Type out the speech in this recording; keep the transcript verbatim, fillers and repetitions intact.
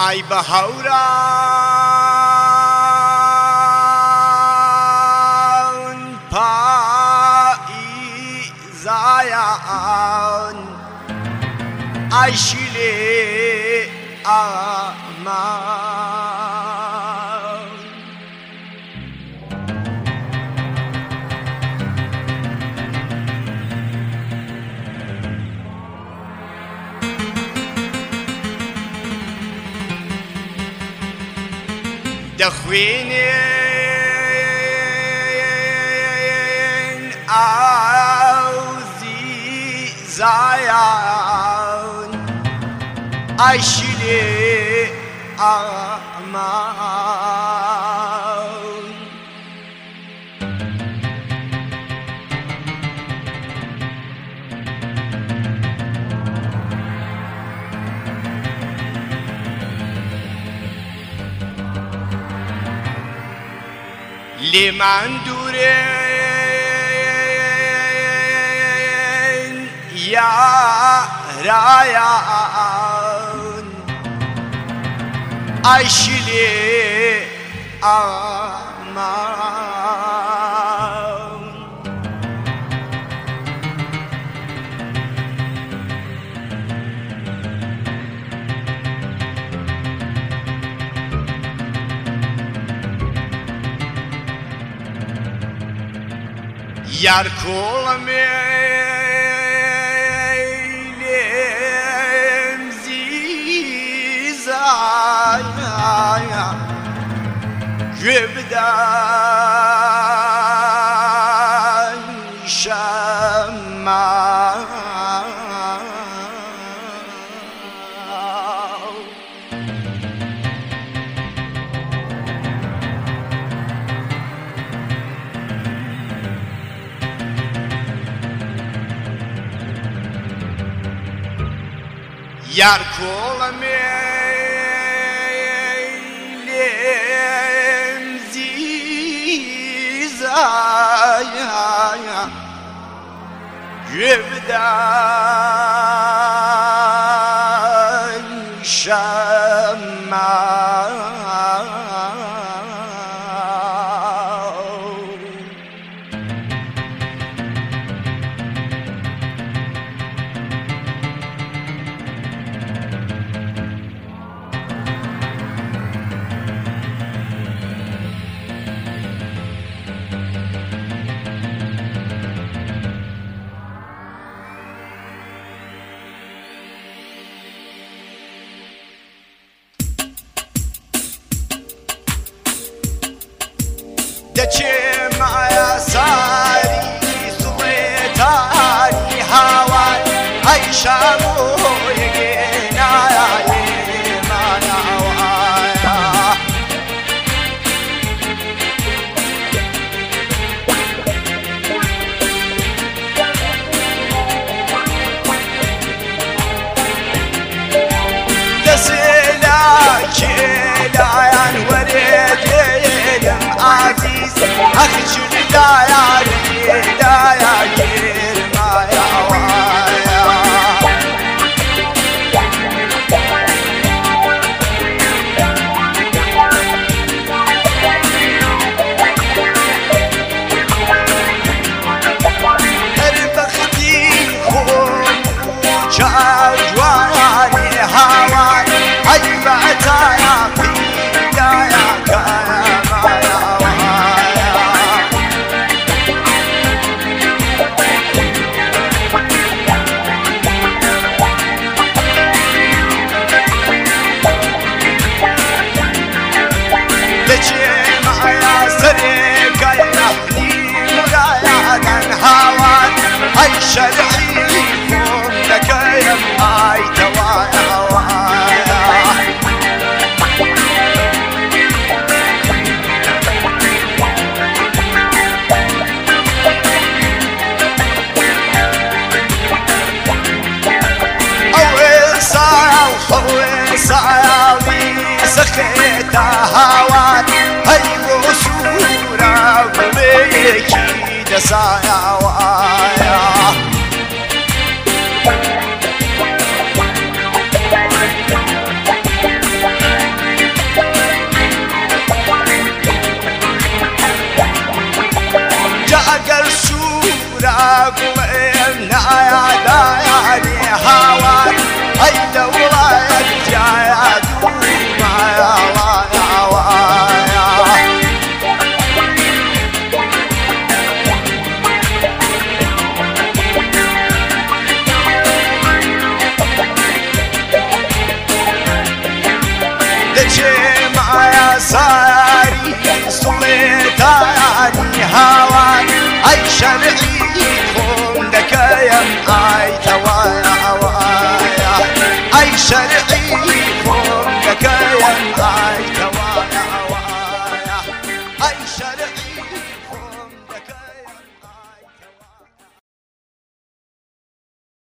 ای بهوران پاییزایان ای شیلی امان دخوینین عزیزایان ای شیلی امان لمن دورين يا رايان عيشلي امان Yar kolmeylem zizaya Gübden şemma Yar kolmeylem zizaya Gübden şemma دچه معیا ساری سویتانی هوای ای شبوی گنای مناوایا دسلا کلاین وردیم عزیز آخی چونی دایاری دایگیر مایا وایا هر بختی خون جوانی هوای ای بعتایا پیدایا کایا مایا أي شرعي يكون لك يا ماي توايا وايا أول ساعة وأول ساعة سخيتها هوان هاي وصورة وبيكي دسايا وايا خون دكايم اي توايا وايا اي شرعي خون دكايم اي توايا وايا اي شرعي